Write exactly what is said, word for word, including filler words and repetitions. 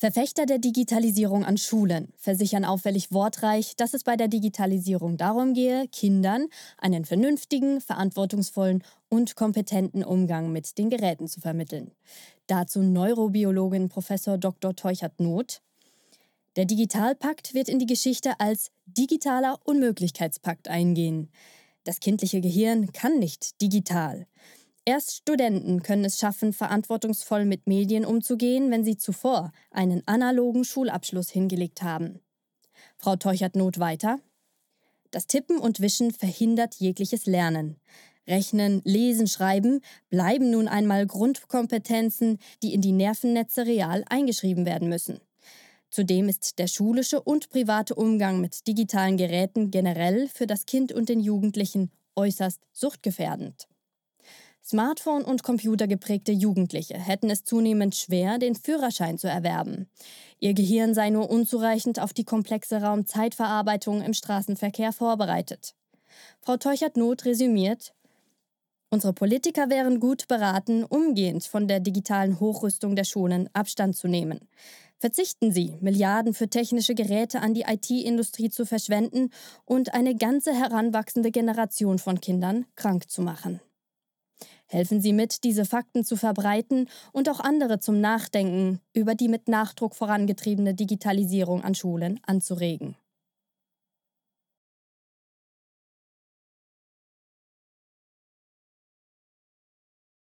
Verfechter der Digitalisierung an Schulen versichern auffällig wortreich, dass es bei der Digitalisierung darum gehe, Kindern einen vernünftigen, verantwortungsvollen und kompetenten Umgang mit den Geräten zu vermitteln. Dazu Neurobiologin Professor Doktor Teuchert-Noth. Der Digitalpakt wird in die Geschichte als digitaler Unmöglichkeitspakt eingehen. Das kindliche Gehirn kann nicht digital. Erst Studenten können es schaffen, verantwortungsvoll mit Medien umzugehen, wenn sie zuvor einen analogen Schulabschluss hingelegt haben. Frau Teuchert-Noth weiter: Das Tippen und Wischen verhindert jegliches Lernen. Rechnen, Lesen, Schreiben bleiben nun einmal Grundkompetenzen, die in die Nervennetze real eingeschrieben werden müssen. Zudem ist der schulische und private Umgang mit digitalen Geräten generell für das Kind und den Jugendlichen äußerst suchtgefährdend. Smartphone- und computergeprägte Jugendliche hätten es zunehmend schwer, den Führerschein zu erwerben. Ihr Gehirn sei nur unzureichend auf die komplexe Raum-Zeitverarbeitung im Straßenverkehr vorbereitet. Frau Teuchert-Noth resümiert: Unsere Politiker wären gut beraten, umgehend von der digitalen Hochrüstung der Schulen Abstand zu nehmen. Verzichten Sie, Milliarden für technische Geräte an die I T-Industrie zu verschwenden und eine ganze heranwachsende Generation von Kindern krank zu machen. Helfen Sie mit, diese Fakten zu verbreiten und auch andere zum Nachdenken über die mit Nachdruck vorangetriebene Digitalisierung an Schulen anzuregen.